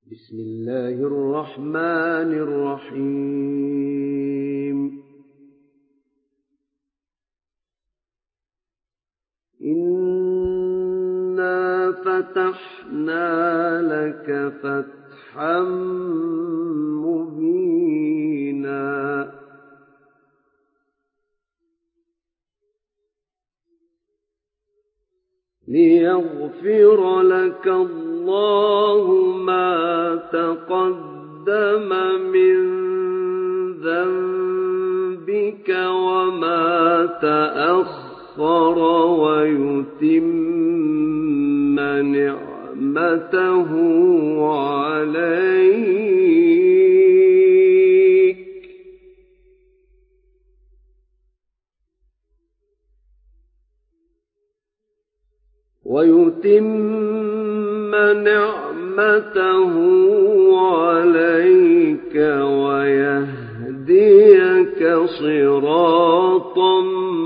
بسم الله الرحمن الرحيم إنا فتحنا لك فتحا مبينا ليغفر لك الله ما تقدم من ذنبك وما تأخر ويتم نعمته عليك ويهديك صراطا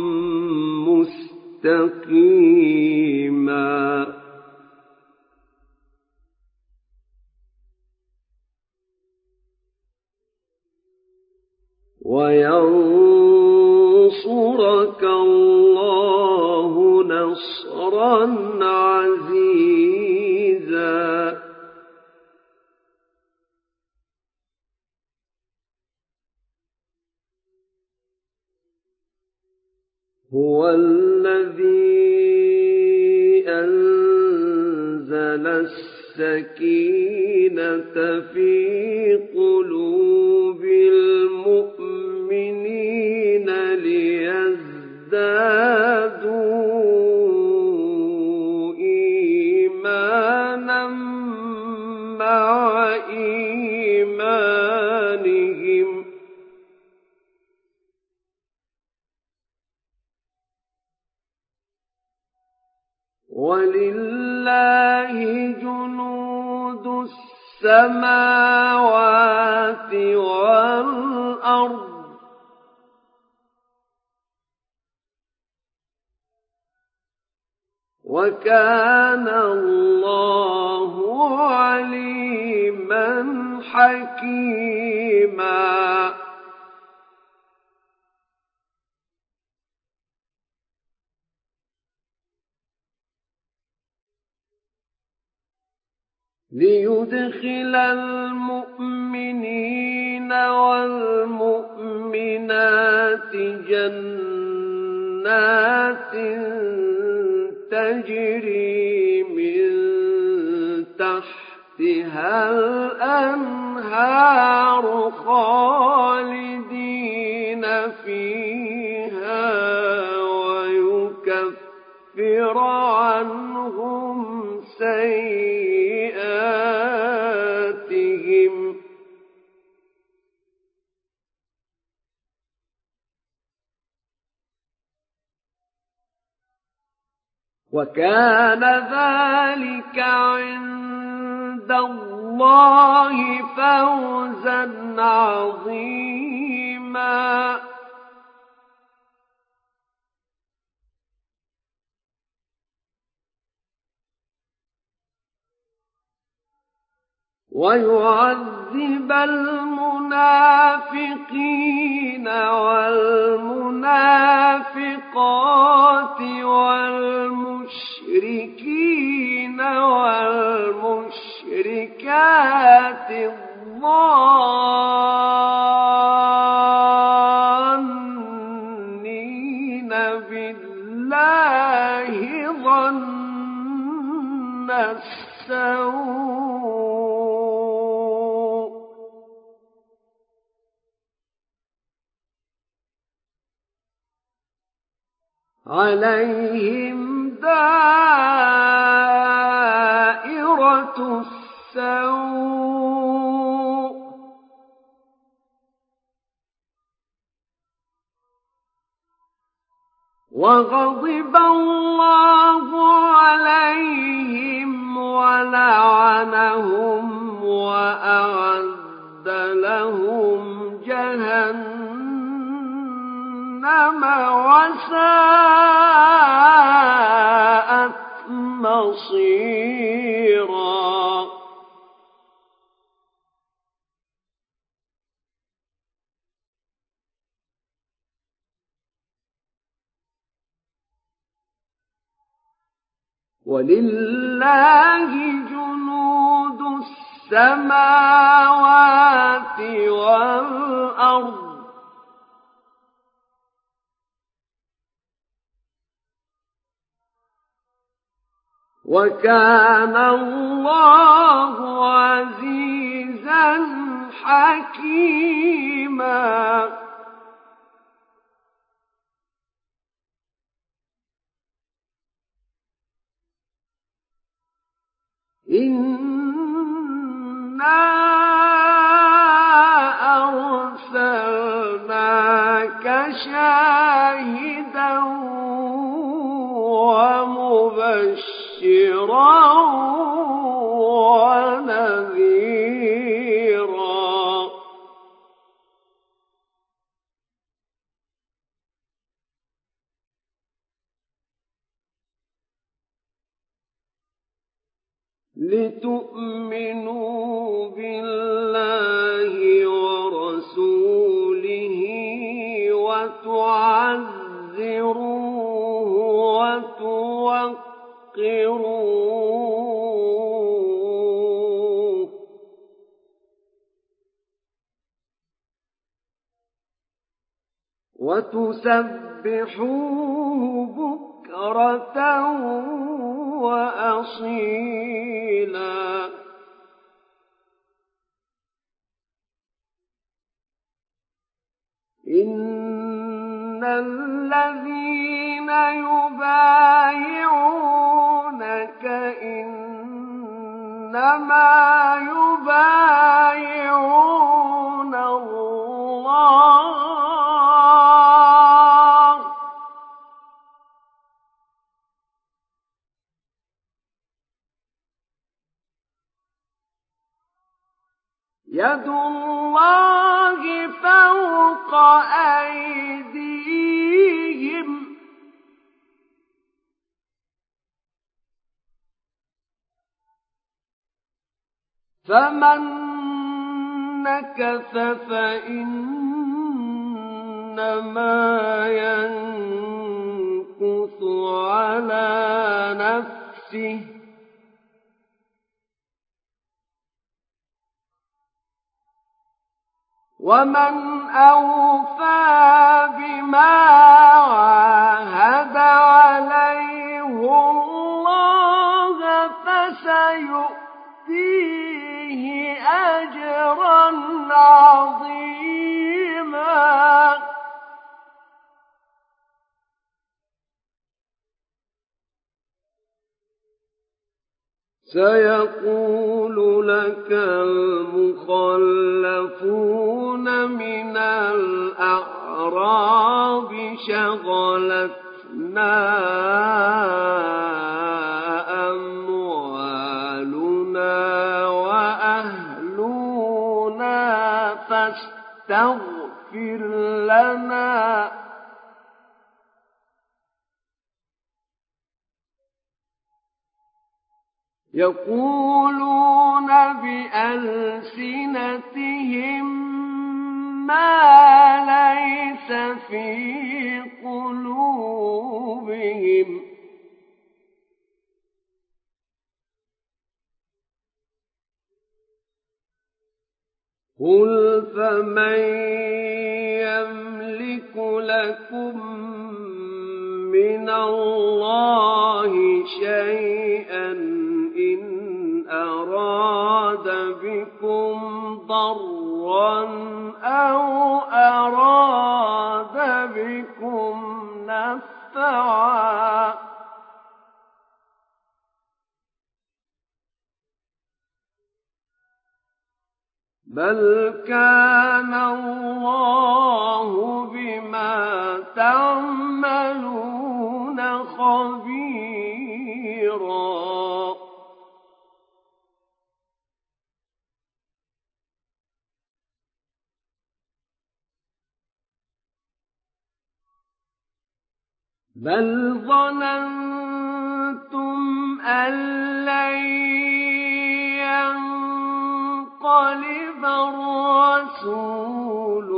مستقيما وينصرك الله نصرا عزيزا هو الذي أنزل السكينة في قلوب المؤمنين ليزدادوا إيمانا مع إيمانهم ولله جنود السماوات والأرض وكان الله عليما حكيما ليدخل المؤمنين والمؤمنات جنات تجري من تحتها الأنهار خالدين فيها ويكفر عنهم سيئاتهم وكان ذلك عند الله فوزا عظيما ويعذب المنافقين والمنافقات والمشركين والمشركات الظانين بالله ظن السوء عليهم دائرة السوء وغضب الله عليهم ولعنهم وأعد لهم جهنم وساءت مصيرا وَلِلَّهِ جُنُودُ السَّمَاوَاتِ وَالْأَرْضِ ۚ وَكَانَ اللَّهُ عَزِيزًا حَكِيمًا. إِنَّا أَرْسَلْنَاكَ شَاهِدًا وَمُبَشِّرًا وَنَذِيرًا لِتُؤْمِنُوا بِاللَّهِ وَرَسُولِهِ وَتُعَزِّرُوهُ وَتُوَقِّرُوهُ وَتُسَبِّحُوهُ بُكْرَةً وَأَصِيلًا. إِنَّ الَّذِينَ يُبَايِعُونَكَ إِنَّمَا يُبَايِعُونَ اللَّهَ يَدُ اللَّهِ فَوْقَ أَيْدِيهِمْ ۚ فَمَن نَّكَثَ فَإِنَّمَا يَنكُثُ عَلَىٰ نَفْسِهِ ۖ وَمَنْ أَوْفَىٰ بِمَا عَاهَدَ عَلَيْهُ اللَّهَ فَسَيُؤْتِيهِ أَجْرًا عَظِيمًا. سَيَقُولُ لَكَ الْمُخَلَّفُونَ مِنَ الْأَعْرَابِ شَغَلَتْنَا أَمْوَالُنَا وَأَهْلُونَا فَاسْتَغْفِرْ لَنَا ۚ يَقُولُونَ بِأَلْسِنَتِهِم مَّا لَيْسَ فِي قُلُوبِهِمْ ۚ قُلْ فَمَن يَمْلِكُ لَكُم مِّنَ اللَّهِ شَيْئًا إِنْ أَرَادَ بِكُمْ ضَرًّا أَوْ أَرَادَ بِكُمْ نَفْعًا ۚ بَلْ كَانَ اللَّهُ بِمَا تَعْمَلُونَ خَبِيرًا. بَلْ ظَنَنتُمْ أَن لَّن يَنقَلِبَ الرَّسُولُ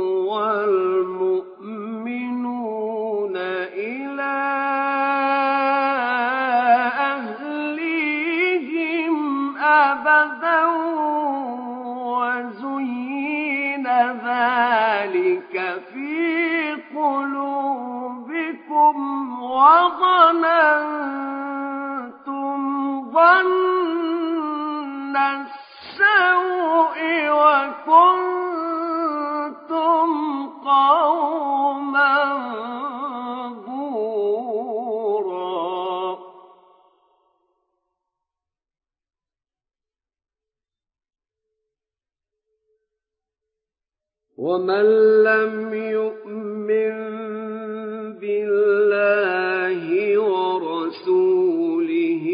وَالْمُؤْمِنُونَ إِلَىٰ أَهْلِهِمْ أبدا وزين ذلك في قلوبكم وظننتم ظن السوء وكنتم قوما بورا ومن لم يؤمن بالله ورسوله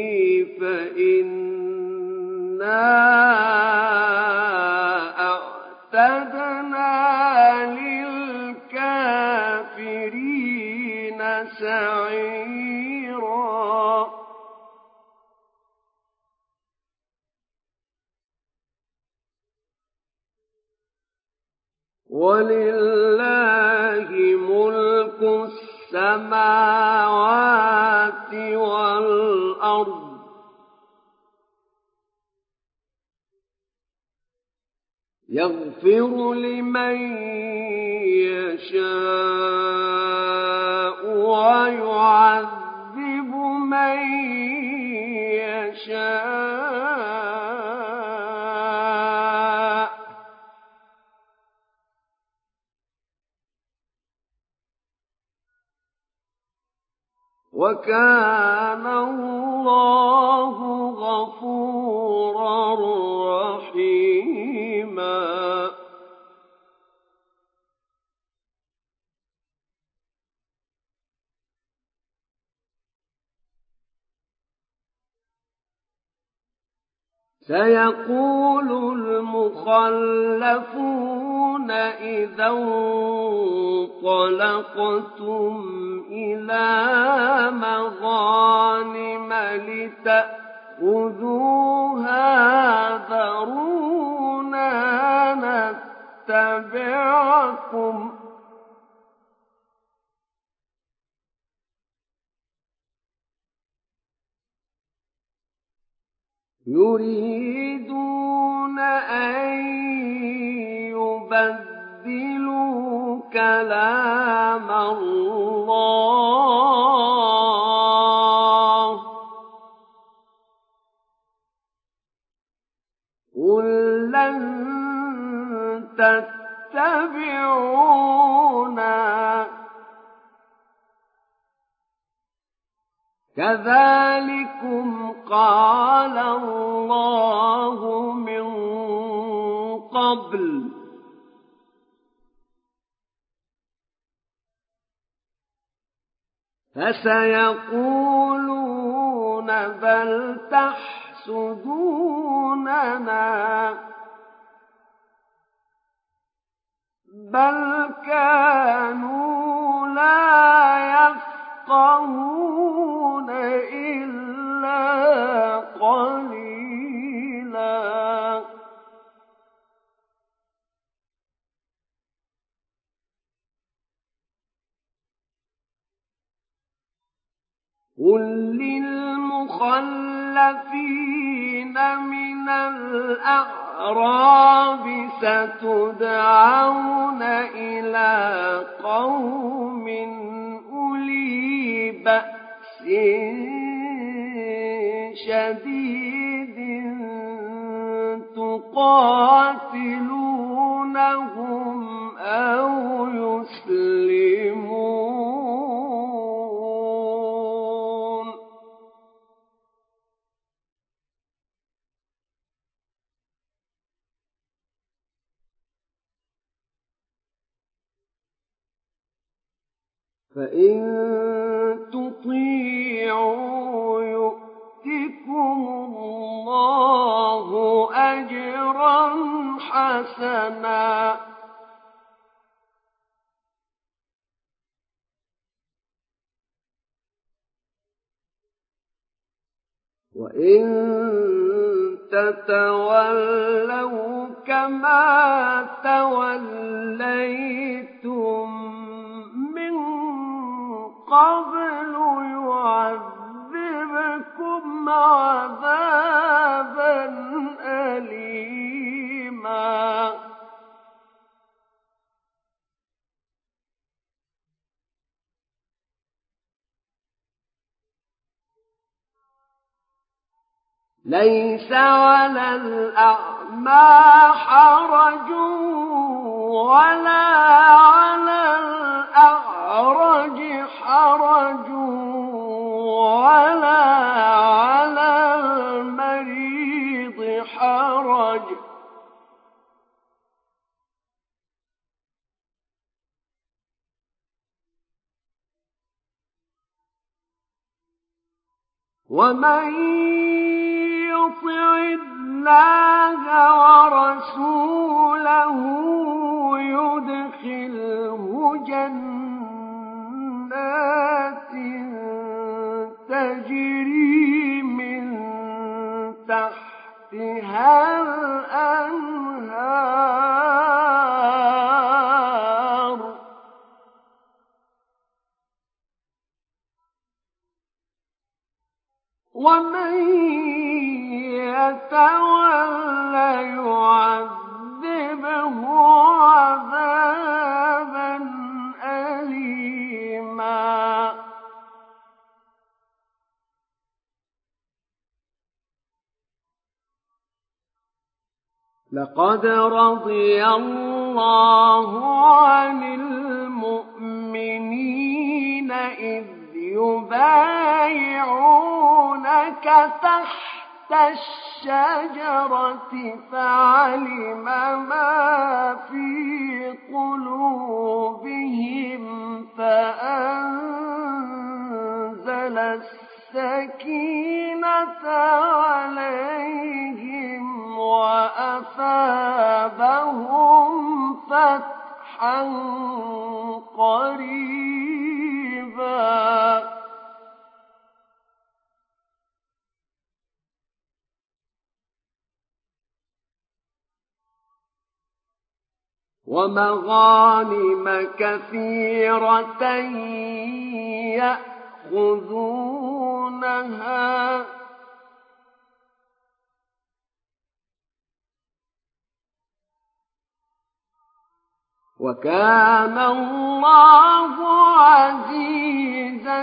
فإنا أعتدنا للكافرين سعيرا ولله ملك السماوات والأرض يغفر لمن يشاء ويعذب من يشاء وكان الله غفورا رحيما سيقول المخلفون إذا انطلقتم إلى مغانم لتأخذوها ذرونا نتبعكم يريدون أن يبدلوا كلام الله قل لن تتبعونا كذلكم قال الله من قبل فسيقولون بل تحسدوننا بل كانوا لا يفقهون إلا قليلا قل للمخلفين من الأعراب ستدعون إلى قوم أولي بأس شديد تقاتلونهم أو يسلمون فإن تطيعوا يؤتكم الله أجرا حسنا وإن تتولوا كما توليتم من قبل يعذبكم عذابا ليس على الأعمى حرج ولا على الأعرج حرج ولا على المريض حرج ومن يطع الله ورسوله يدخله جنات تجري من تحتها الأنهار ومن يتول يعذبه عذابا أليما لقد رضي الله عن المؤمنين إذ يبايعونك تحت الشجرة فعلم ما في قلوبهم فأنزل السكينة عليهم وأثابهم فتحا قريبا ومغانم كثيرة يأخذونها وكان الله عزيزا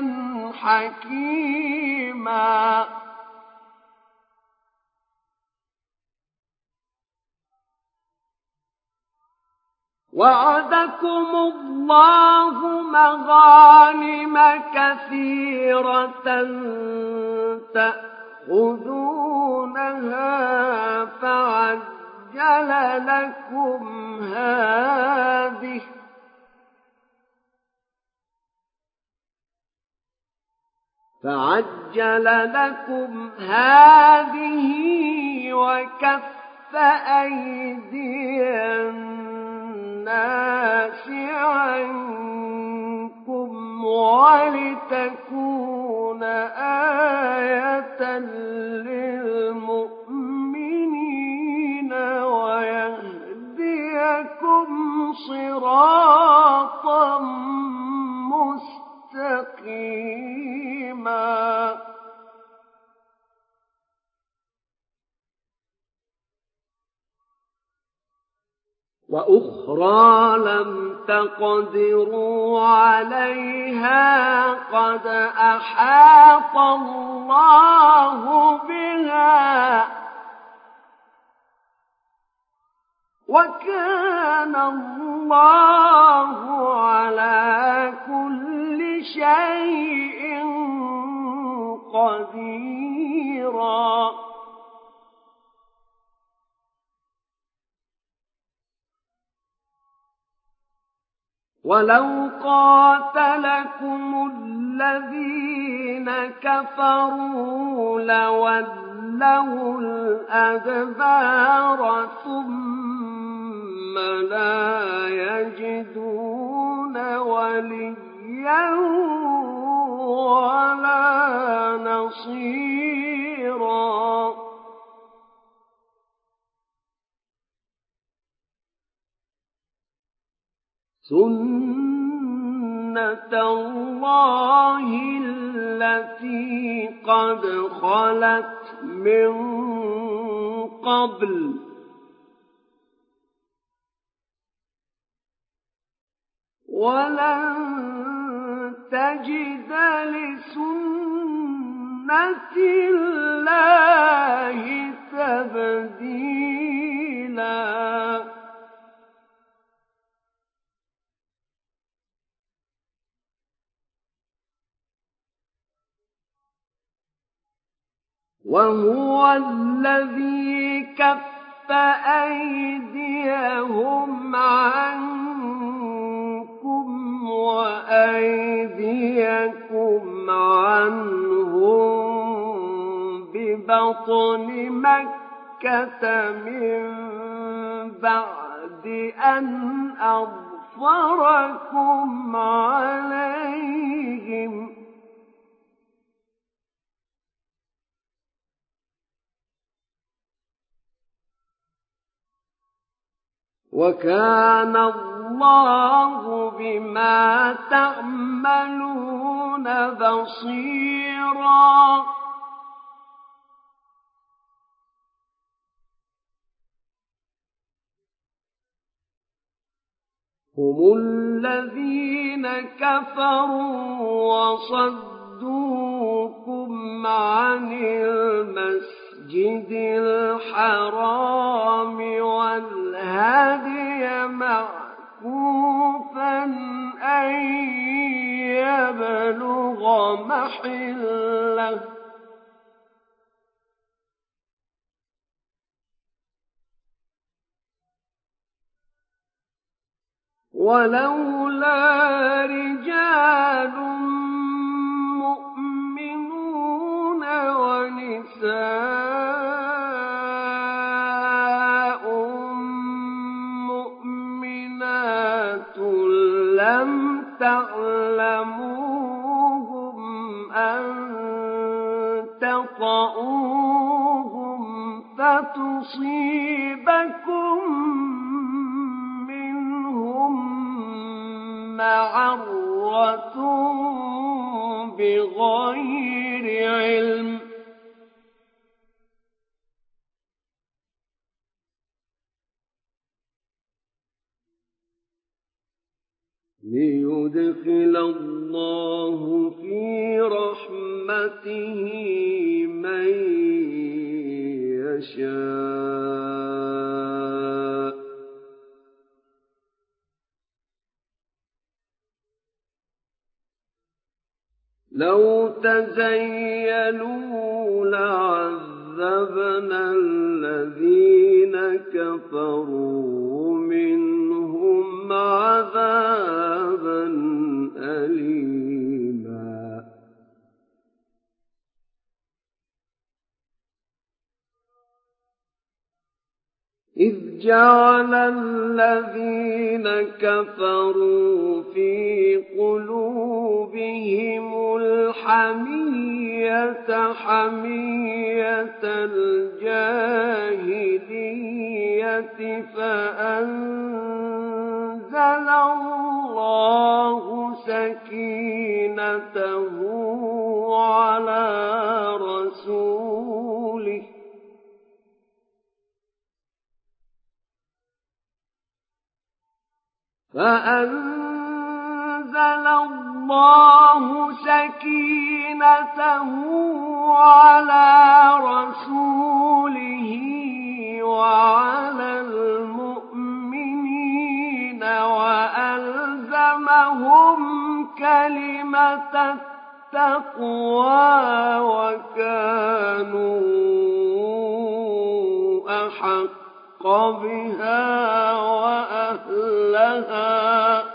حكيما وعدكم الله مغانم كثيرة تأخذونها فعجل لكم هذه وكف أيدي الناس عنكم ولتكون آية للمؤمنين ويهديكم صراطا مستقيما وأخرى لم تقدروا عليها قد أحاط الله بها وكان الله على كل شيء قديرا ولو قاتلكم الذين كفروا لولوا الأدبار ثم لا يجدون وليا ولا نصيرا سنة الله التي قد خلت من قبل ولن تجد لسنة الله تبديلا وهو الذي كف أيديهم عنكم وأيديكم عنهم ببطن مكة من بعد أن أظفركم عليهم وكان الله بما تعملون بصيرا هم الذين كفروا وصدوكم عن المسجد الحرام والهدي معكوفا أن يبلغ محله ولولا رجال مؤمنون ونساء مؤمنات لم تعلموهم أن تطؤوهم فتصيبكم معرة بغير علم ليدخل الله في رحمته من يشاء لو تزيلوا لعذبنا الذين كفروا منهم عذابا أليما إذ جعل الذين كفروا في قلوبهم الحمية حمية الجاهلية فأنزل الله سكينته على رسوله فأنزل الله سكينته على رسوله وعلى المؤمنين وألزمهم كلمة التقوى وكانوا أحق بها وأهلها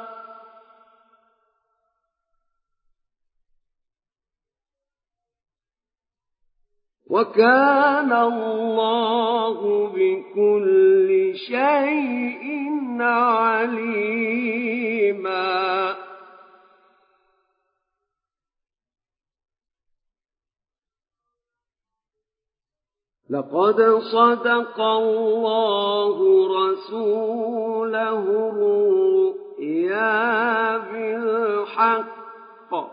وكان الله بكل شيء عليما لقد صدق الله رسوله الرؤيا بالحق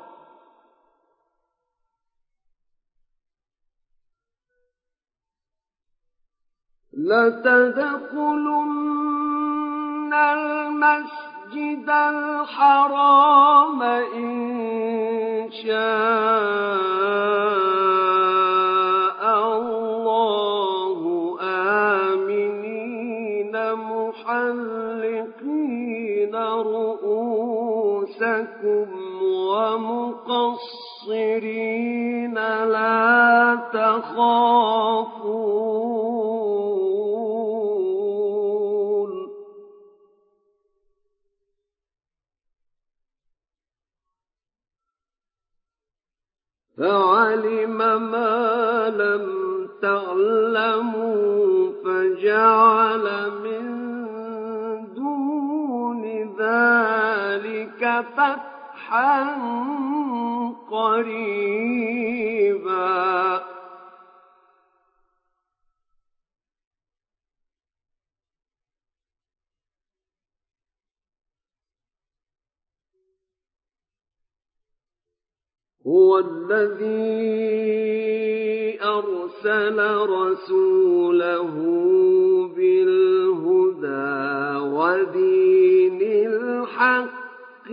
لتدخلن المسجد المسجد الحرام إن شاء الله آمنين محلقين رؤوسكم ومقصرين لا تخافون فعلم ما لم تعلموا فجعل من دون ذلك فتحا قريبا هو الذي أرسل رسوله بالهدى ودين الحق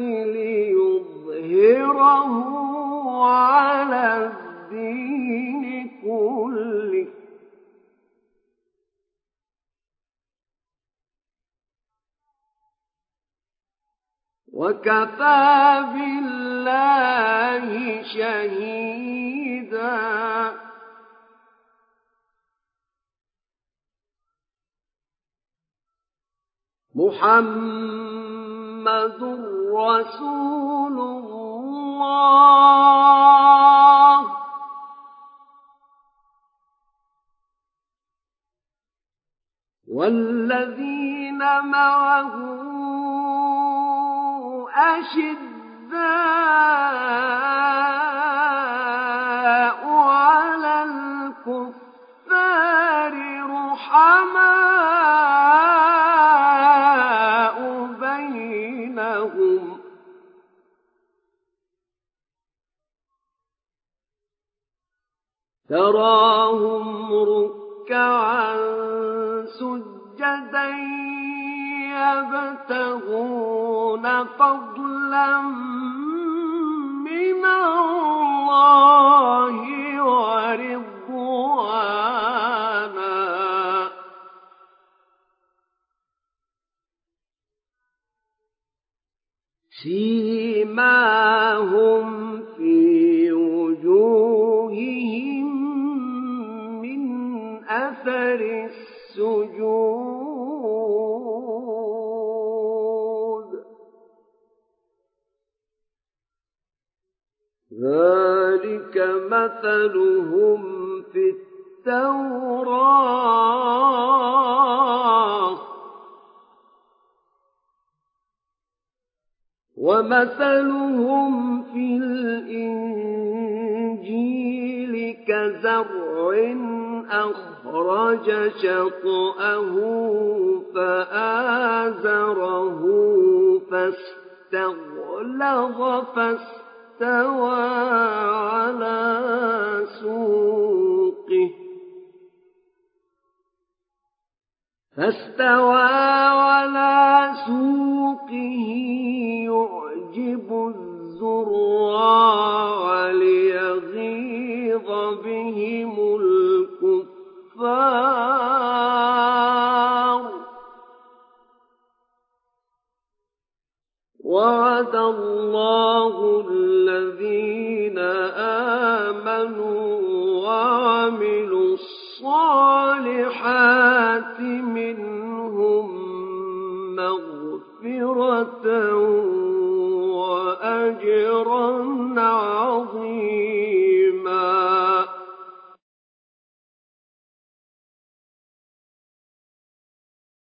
ليظهره على الدين كله وكفى بالله شهيدا محمد رسول الله والذين معه أشداء على الكفار رحماء بينهم تراهم ركعا سجدا يبتغون فضلا من الله ورضوانا سيماهم في وجوههم من أثر السجود ذلك مثلهم في التوراة ومثلهم في الإنجيل كزرع أخرج شطأه فآزره فاستغلظ فاستوى على سوقه يعجب الزراع ليغيظ بهم الكفار وعد الله الذين آمنوا وعملوا الصالحات منهم مغفرة وأجرا